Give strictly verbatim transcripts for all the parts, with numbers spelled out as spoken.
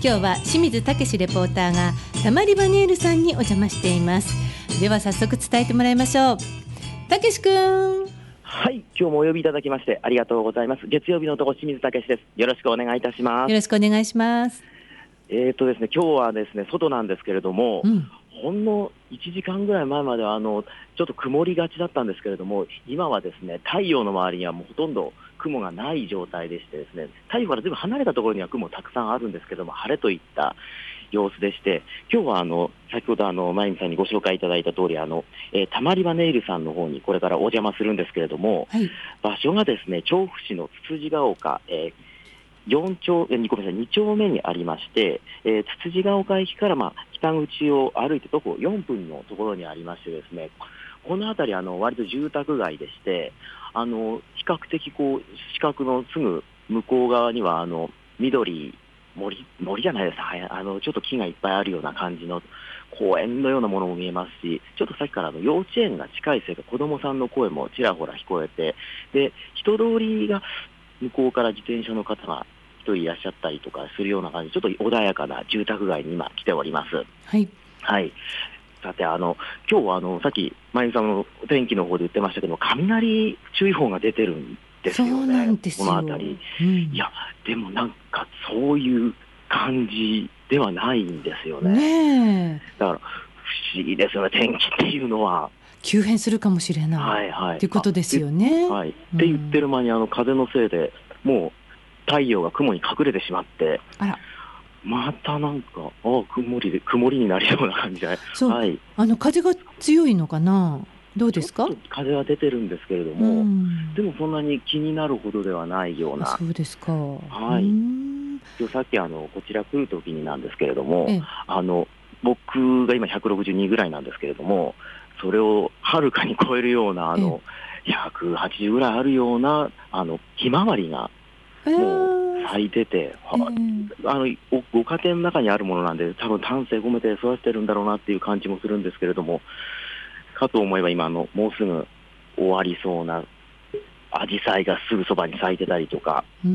今日は清水武レポーターがたまり場ネイルさんにお邪魔しています。では早速伝えてもらいましょう。武くん。 はい、今日もお呼びいただきましてありがとうございます。月曜日の男、清水武です。よろしくお願いいたします。 よろしくお願いします。 えーとですね、今日はですね、外なんですけれども、うん、ほんのいちじかんぐらい前まではあのちょっと曇りがちだったんですけれども、今はですね、太陽の周りにはもうほとんど雲がない状態でしてですね、太陽からずいぶん離れたところには雲たくさんあるんですけども、晴れといった様子でして、今日はあの先ほどあのまゆみさんにご紹介いただいた通り、あの、えー、たまり場ネイルさんの方にこれからお邪魔するんですけれども、はい、場所がですね、調布市のつつじが丘、えー、よん丁えー、ごめんなさいに丁目にありまして、えー、つつじが丘駅から、まあ、北口を歩いて徒歩よんぷんのところにありましてですね、この辺りあの割と住宅街でして、あの比較的こう四角のすぐ向こう側にはあの緑森, 森じゃないですか、あのちょっと木がいっぱいあるような感じの公園のようなものも見えますし、ちょっとさっきからあの幼稚園が近いせいか子どもさんの声もちらほら聞こえて、で人通りが向こうから自転車の方が一人いらっしゃったりとかするような感じ、ちょっと穏やかな住宅街に今来ております。 はい、 はい、さてあの今日はあのさっきまゆみさんの天気の方で言ってましたけど、雷注意報が出てるんですよね。 そうなんですよ。 この辺り、 うん、 いやでもなんかそういう感じではないんですよね。 ねえ、 だから不思議ですよね、天気っていうのは急変するかもしれない、はいはい、っていうことですよね。 はい、って言ってる間にあの風のせいでもう太陽が雲に隠れてしまって、 あら、 またなんかあ曇りで曇りになりそうな感じで、 そう、はい、あの風が強いのかな、どうですか？ ちょっと風は出てるんですけれども、うん、でもそんなに気になるほどではないような。 そうですか。 はい。今日さっきあのこちら来るときになんですけれども、ええ、あの僕が今ひゃくろくじゅうにぐらいなんですけれども、それをはるかに超えるようなあの、ええ、ひゃくはちじゅうぐらいあるようなあのひまわりがもう咲いてて、えー、あのご家庭の中にあるものなんで多分丹精込めて育ててるんだろうなっていう感じもするんですけれども、かと思えば今のもうすぐ終わりそうなアジサイがすぐそばに咲いてたりとか、うん、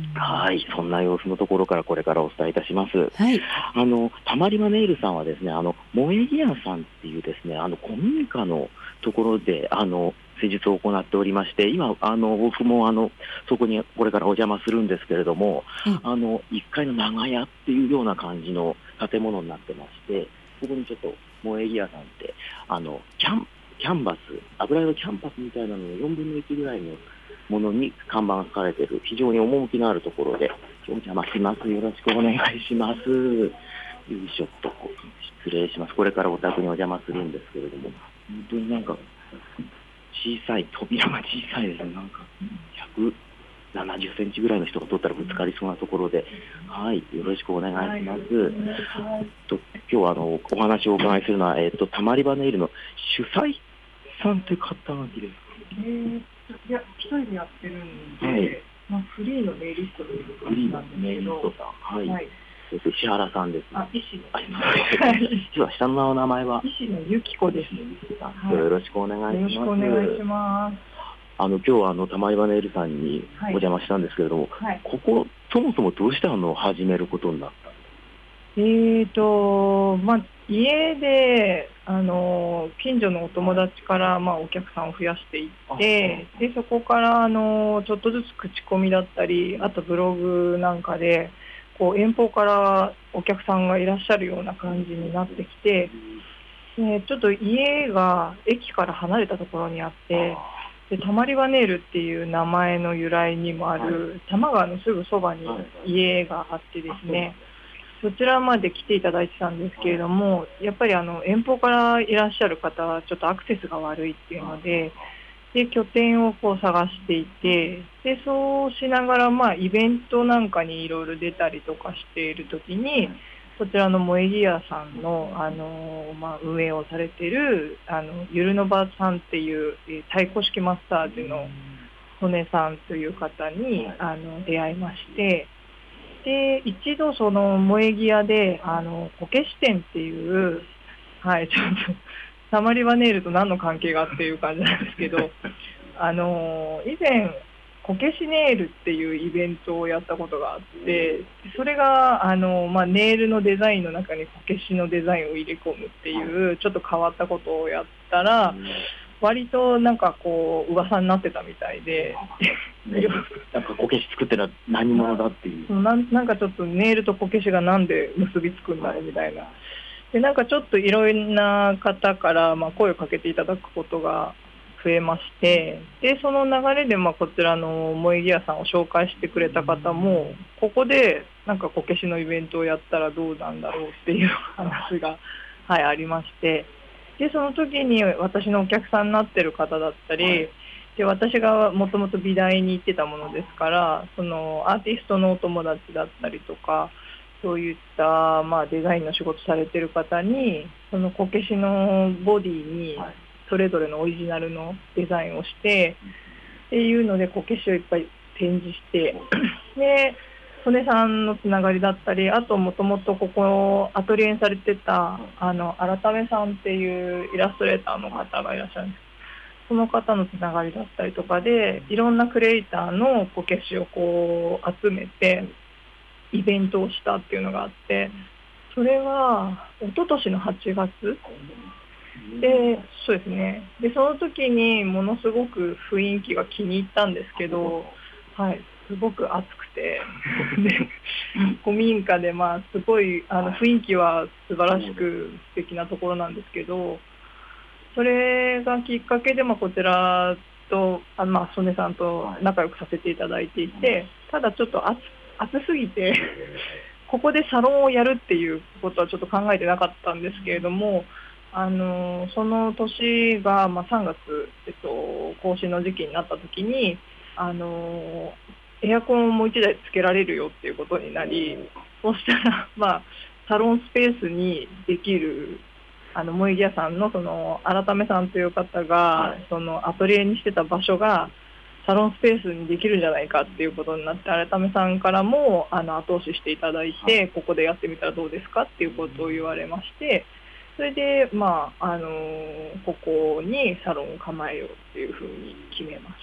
はい、そんな様子のところからこれからお伝えいたします。はい、あのたまり場ネイルさんはですね、あの萌え木屋さんっていうですね、あの古民家のところであの施術を行っておりまして、今あの僕もあのそこにこれからお邪魔するんですけれども、うん、あのいっかいの長屋っていうような感じの建物になってまして、ここにちょっと萌え木屋さんってあのキャンキャンバス、油絵のキャンバスみたいなののよんぶんのいちぐらいのものに看板が書かれている非常に趣のあるところでお邪魔します。よろしくお願いします。よいしょっと、失礼します。これからお宅にお邪魔するんですけれども、本当になんか小さい、扉が小さいですね。なんかひゃくななじゅっセンチぐらいの人が通ったらぶつかりそうなところで、はい、よろしくお願いします。はい、と今日はあのお話をお伺いするのは、えー、とたまり場ネイルの主催さんという方がいいですか？ えー、いや一人でやってるんで、はい、まあ、フリーのネイリストという感じなんですけど、フリーのネイリストさん、はい、はい、 石原さんです。 あ、石の。 実は下のお名前は石野由紀子です。 はい、よろしくお願いします。 よろしくお願いします。 あの今日はあのたまり場ネイルさんにお邪魔したんですけれども、はい、ここそもそもどうしてあの始めることになったんですか？ えーとまあ、家であの近所のお友達から、まあ、お客さんを増やしていって、でそこからあのちょっとずつ口コミだったり、あとブログなんかでこう遠方からお客さんがいらっしゃるような感じになってきて、でちょっと家が駅から離れたところにあって、でたまり場ネイルっていう名前の由来にもある多摩川のすぐそばに家があってですね、そちらまで来ていただいてたんですけれども、やっぱりあの遠方からいらっしゃる方はちょっとアクセスが悪いっていうので、で拠点をこう探していて、でそうしながら、まあ、イベントなんかにいろいろ出たりとかしているときに、こちらの萌え木屋さんの、あのまあ、運営をされているあのゆるのばさんっていう、えー、太鼓式マッサージの曽根さんという方にあの出会いまして、で一度その萌え木屋であのこけし店っていう、はい、ちょっとたまり場ネイルと何の関係がっていう感じなんですけど、あの以前こけしネイルっていうイベントをやったことがあって、それがあの、まあ、ネイルのデザインの中にこけしのデザインを入れ込むっていうちょっと変わったことをやったら、割となんかこう噂になってたみたいで、 なんかこけし作ってるのは何者だっていうな、なんかちょっとネイルとこけしがなんで結びつくんだろうみたいな。でなんかちょっといろんな方から、まあ、声をかけていただくことが増えまして、でその流れで、まあ、こちらの萌え木屋さんを紹介してくれた方も、ここでなんかこけしのイベントをやったらどうなんだろうっていう話が、はい、ありまして、でその時に私のお客さんになってる方だったり、で私がもともと美大に行ってたものですから、そのアーティストのお友達だったりとか、そういった、まあ、デザインの仕事されてる方に、そのこけしのボディにそれぞれのオリジナルのデザインをしてっていうので、こけしをいっぱい展示してで曽根さんのつながりだったり、あともともとここアトリエにされてたあの改めさんっていうイラストレーターの方がいらっしゃるんです。その方のつながりだったりとかで、いろんなクリエイターのこけしをこう集めてイベントをしたっていうのがあって、それは一昨年のはちがつで、そうですね。でその時にものすごく雰囲気が気に入ったんですけど、はい、すごく暑くてで古民家で、まあ、すごいあの雰囲気は素晴らしく素敵なところなんですけど、それがきっかけで、まあ、こちらとあ、まあ、曽根さんと仲良くさせていただいていて、ただちょっと暑暑すぎてここでサロンをやるっていうことはちょっと考えてなかったんですけれども、あのその年が、まあ、さんがつ、えっと、更新の時期になった時に、あのエアコンをもういちだいつけられるよっていうことになり、そうしたら、まあ、サロンスペースにできるあの萌え木屋さんのその改めさんという方がそのアトリエにしてた場所がサロンスペースにできるんじゃないかっていうことになって、改めさんからもあの後押ししていただいて、ここでやってみたらどうですかっていうことを言われまして、それで、まああのここにサロンを構えようっていうふうに決めました。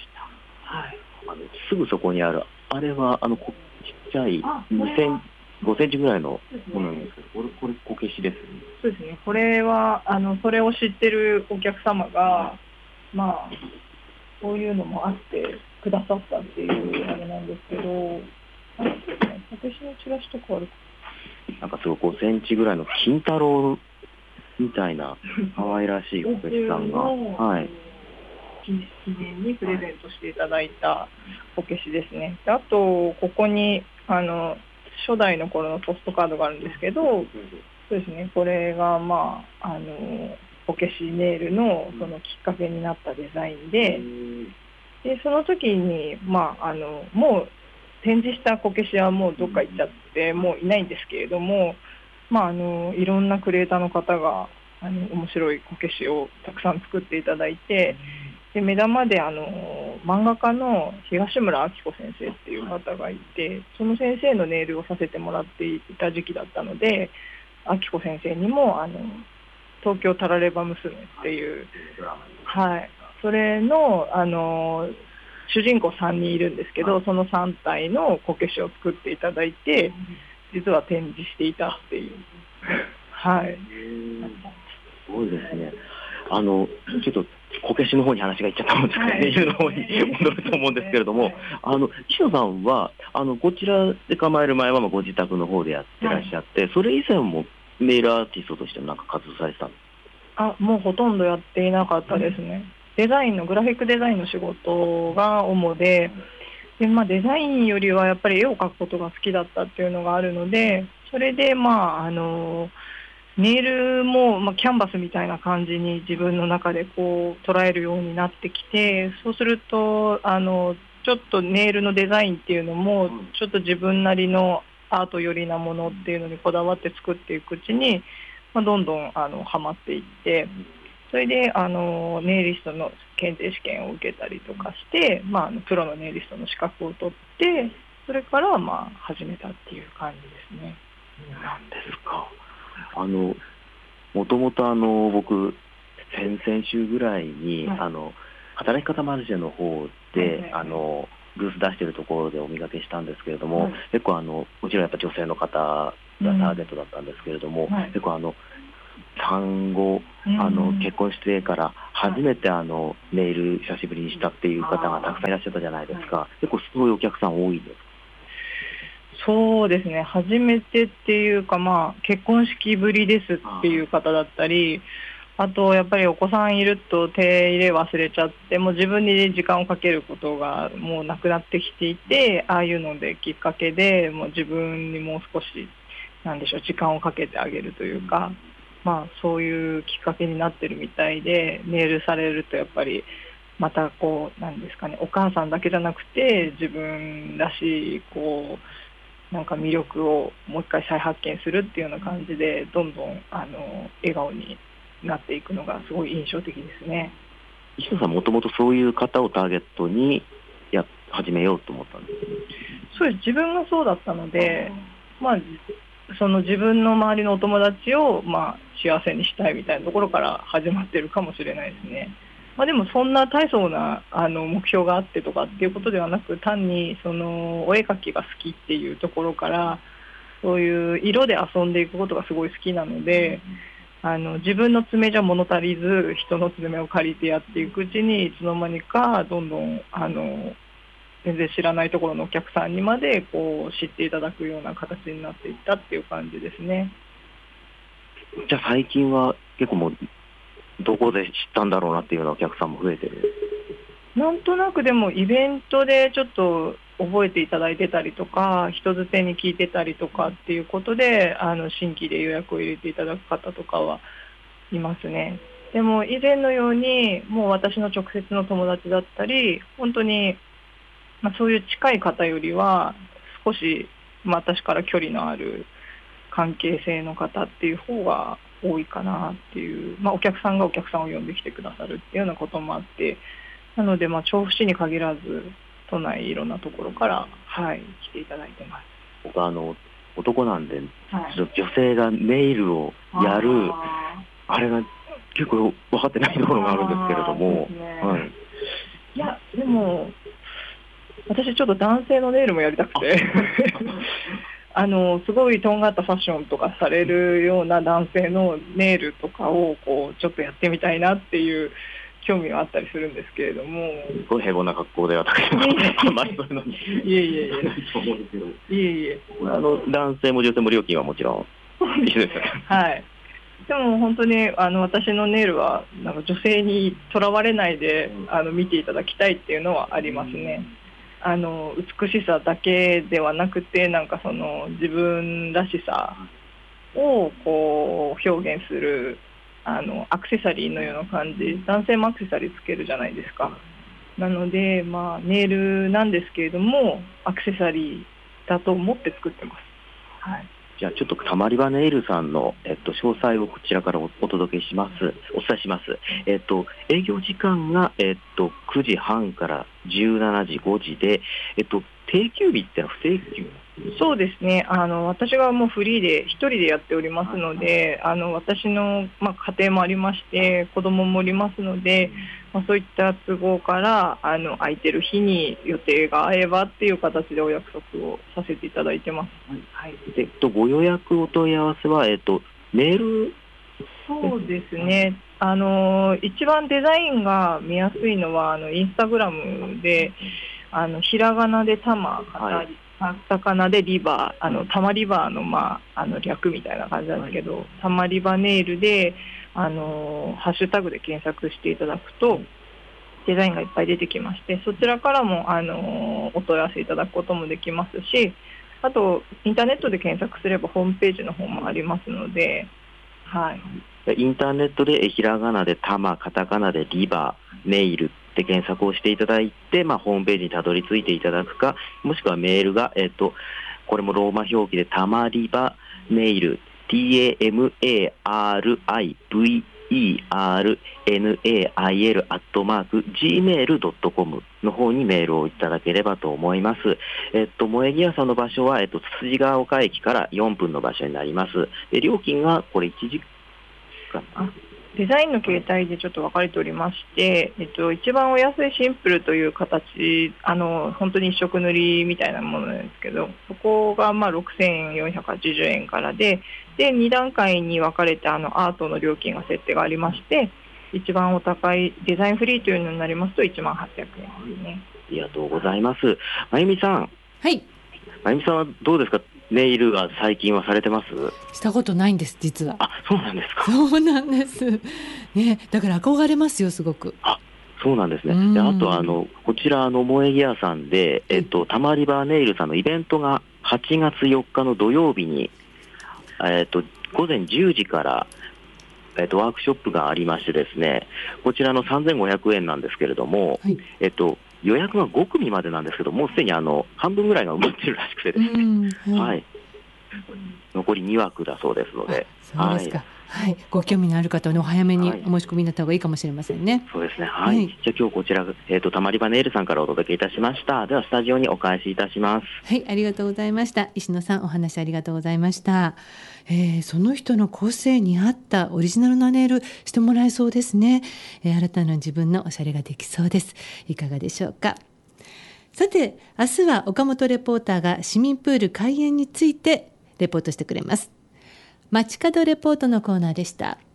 はい、 あのすぐそこにあるあれはあのこちっちゃいにせんごセンチぐらいのものなんですけど、これ、これこけしですね。 そうですね。これはあのそれを知ってるお客様が、まあそういうのもあってくださったっていうあれなんですけど、あれですね、こけしのチラシとかあるかなんかすごいごセンチぐらいの金太郎みたいな可愛らしいこけしさんが、はい、 記念にプレゼントしていただいたこけしですね。であとここにあの初代の頃のポストカードがあるんですけど、そうですね、これがまああのこけしネイルのそのきっかけになったデザインで、でその時に、まあ、あのもう展示したこけしはもうどっか行っちゃってもういないんですけれども、まあ、あのいろんなクリエイターの方があの面白いこけしをたくさん作っていただいて、で目玉であの漫画家の東村明子先生っていう方がいて、その先生のネイルをさせてもらっていた時期だったので、明子先生にもあの東京タラレバ娘っていう、はい、それの、あの主人公さんにんいるんですけど、そのさん体のこけしを作っていただいて、実は展示していたっていう、はい、 すごいですね。あのちょっとこけしの方に話がいっちゃったもんですからね、いうの方に戻ると思うんですけれども、あの岸野さんはあのこちらで構える前はご自宅の方でやってらっしゃって、はい、それ以前もネイルアーティストとしてなんか活動されてたんですか？ あ、もうほとんどやっていなかったですね。デザインのグラフィックデザインの仕事が主で、で、まあ、デザインよりはやっぱり絵を描くことが好きだったっていうのがあるので、それでまああのネイルも、まあ、キャンバスみたいな感じに自分の中でこう捉えるようになってきて、そうするとあのちょっとネイルのデザインっていうのもちょっと自分なりのアート寄りなものっていうのにこだわって作っていくうちに、まあ、どんどんあのハマっていって、それであのネイリストの検定試験を受けたりとかして、まあ、あのプロのネイリストの資格を取って、それからまあ始めたっていう感じですね。 なんですか。あのもともとあの僕先々週ぐらいに、はい、あの働き方マルシェの方で、はいはいはい、あのブース出しているところでお見かけしたんですけれども、 はい、 結構あのもちろんやっぱ女性の方がターゲットだったんですけれども、うん、はい、結構あの産後、あの結婚してから初めてあのネイル久しぶりにしたっていう方がたくさんいらっしゃったじゃないですか。結構そういうお客さん多いですか？ そうですね、初めてっていうか、まあ、結婚式ぶりですっていう方だったり、あとやっぱりお子さんいると手入れ忘れちゃって、もう自分に時間をかけることがもうなくなってきていて、ああいうのできっかけでもう自分にもう少しなんでしょう時間をかけてあげるというか、まあ、そういうきっかけになってるみたいで、ネイルされるとやっぱりまたこうなんですかね、お母さんだけじゃなくて自分らしいこうなんか魅力をもう一回再発見するっていうような感じで、どんどんあの笑顔になっていくのがすごい印象的ですね。 石野さん、もともとそういう方をターゲットにや始めようと思ったんです。 そうです、自分がそうだったので、まあ、その自分の周りのお友達を、まあ、幸せにしたいみたいなところから始まってるかもしれないですね。まあ、でもそんな大層なあの目標があってとかっていうことではなく、単にそのお絵描きが好きっていうところから、そういう色で遊んでいくことがすごい好きなので、あの自分の爪じゃ物足りず人の爪を借りてやっていくうちに、いつの間にかどんどんあの全然知らないところのお客さんにまでこう知っていただくような形になっていったっていう感じですね。 じゃあ最近は結構もうどこで知ったんだろうなっていうようなお客さんも増えてる？ なんとなくでもイベントでちょっと覚えていただいてたりとか、人づてに聞いてたりとかっていうことで、あの新規で予約を入れていただく方とかはいますね。でも以前のようにもう私の直接の友達だったり、本当に、まあ、そういう近い方よりは少し、まあ、私から距離のある関係性の方っていう方が多いかなっていう、まあ、お客さんがお客さんを呼んできてくださるっていうようなこともあって、なので、まあ、調布市に限らず都内いろんなところから、はい、来ていただいてます。 僕あの男なんで、はい、女性がネイルをやる あ, あれが結構分かってないところがあるんですけれども、ね、はい、 いやでも私ちょっと男性のネイルもやりたくてあのすごいとんがったファッションとかされるような男性のネイルとかをこうちょっとやってみたいなっていう興味はあったりするんですけれども、 すごい平凡な格好で私はあまりそういうのにいえいえいえと思うんですけど、いえいえあの男性も女性も料金はもちろん一緒ですよね。 はい。でも本当にあの私のネイルはなんか女性にとらわれないであの見ていただきたいっていうのはありますね。あの美しさだけではなくて、なんかその自分らしさをこう表現するあのアクセサリーのような感じ、男性もアクセサリーつけるじゃないですか。なので、まあ、ネイルなんですけれどもアクセサリーだと思って作ってます。はい、 じゃあちょっとたまり場ネイルさんの、えっと、詳細をこちらから お, お届けします。お伝えします。えっと、営業時間が、えっと、くじはんからじゅうしちじごじで、えっと、定休日ってのは不定休？ そうですね、あの私がもうフリーで一人でやっておりますので、あの私の、まあ、家庭もありまして子供もおりますので、まあ、そういった都合からあの空いてる日に予定が合えばっていう形でお約束をさせていただいてます。 はい、でえっと、ご予約お問い合わせは、えっと、メール？ そうですね、あの一番デザインが見やすいのはあのインスタグラムで、あのひらがなでたま、はい、カタカナでリバー、あのたまリバーの、まあ、あの略みたいな感じなんですけど、はい、たまリバネイルであのハッシュタグで検索していただくとデザインがいっぱい出てきまして、そちらからもあのお問い合わせいただくこともできますし、あとインターネットで検索すればホームページの方もありますので、はい、 インターネットでひらがなでたま、カタカナでリバー、ネイルで検索をしていただいて、まあ、ホームページにたどり着いていただくか、もしくはメールが、えっと、これもローマ表記でたまリバネイル ティーエーエムエーアールアイブイイーアールエヌエーアイエル アットマーク ジーメール ドットコム の方にメールをいただければと思います。えっと、萌え木屋さんの場所は、えっと、つつじが丘駅からよんぷんの場所になります。で料金がこれいちじかん。 デザインの形態でちょっと分かれておりまして、えっと、一番お安いシンプルという形、あの本当に一色塗りみたいなものなんですけど、そこがまあろくせんよんひゃくはちじゅうえんからで、でに段階に分かれてあのアートの料金が設定がありまして、一番お高いデザインフリーというのになりますといちまんはっぴゃくえんですね。 ありがとうございます。まゆみさん。 はい。 まゆみさんはどうですか、ネイルは最近はされてます？ したことないんです、実は。 あ、そうなんですか。 そうなんです、ね、だから憧れますよ、すごく。 あ、そうなんですね。で、あとあのこちらの萌えギアさんで、えっと、たまり場ネイルさんのイベントがはちがつよっかの土曜日に、えっと、ごぜんじゅうじから、えっと、ワークショップがありましてですね、こちらのさんぜんごひゃくえんなんですけれども、はい、えっと予約がごくみまでなんですけど、もうすでにあの半分ぐらいが埋まってるらしくてですね、はいはい、残りにわくだそうですので、 そうですか、はいはい、ご興味のある方はお早めにお申し込みになった方がいいかもしれませんね。はい、 そうですね、はいはい、じゃあ今日こちら、えーと、たまり場ネイルさんからお届けいたしました。ではスタジオにお返しいたします。 はい、ありがとうございました。石野さん、お話ありがとうございました。えー、その人の個性に合ったオリジナルなネイルしてもらえそうですね。えー、新たな自分のおしゃれができそうです。いかがでしょうか。さて、明日は岡本レポーターが市民プール開園についてレポートしてくれます。街角レポートのコーナーでした。